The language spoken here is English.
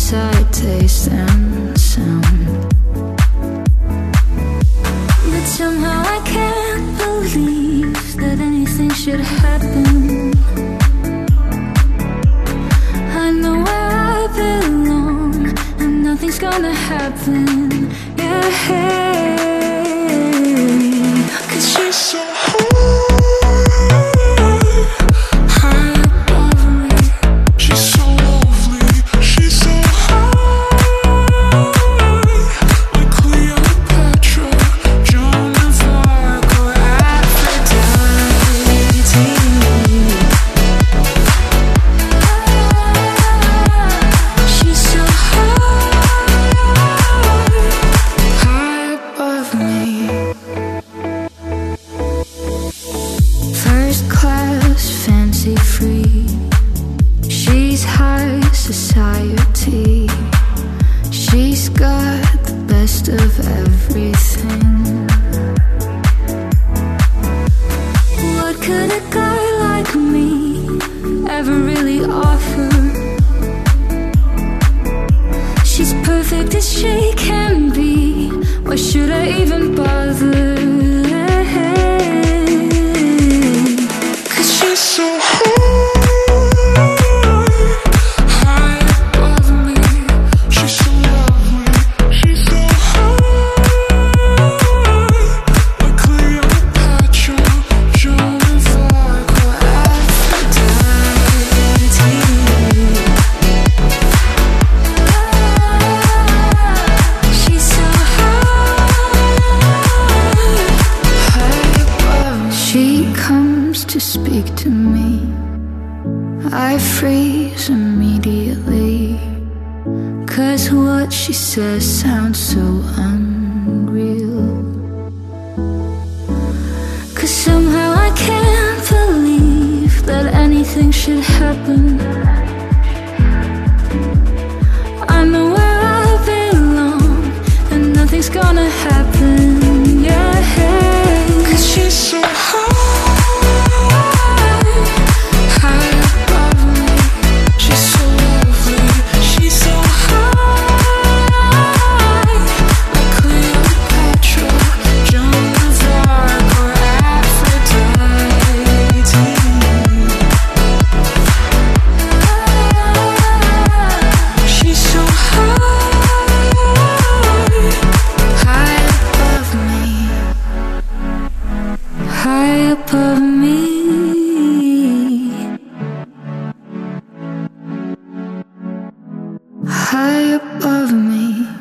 sight, taste and sound. But somehow I can't believe that anything should happen. I know where I belong, and nothing's gonna happen. Yeah, 'cause she's so free. She's high society. She's got the best of everything. What could a guy like me ever really offer? She's perfect as she can be. Why should I even bother? 'Cause she's so to speak to me, I freeze immediately, 'cause what she says sounds so unreal. 'Cause somehow I can't believe that anything should happen. I know where I belong, and nothing's gonna happen. Yeah, 'cause she's so high. High above me, high above me.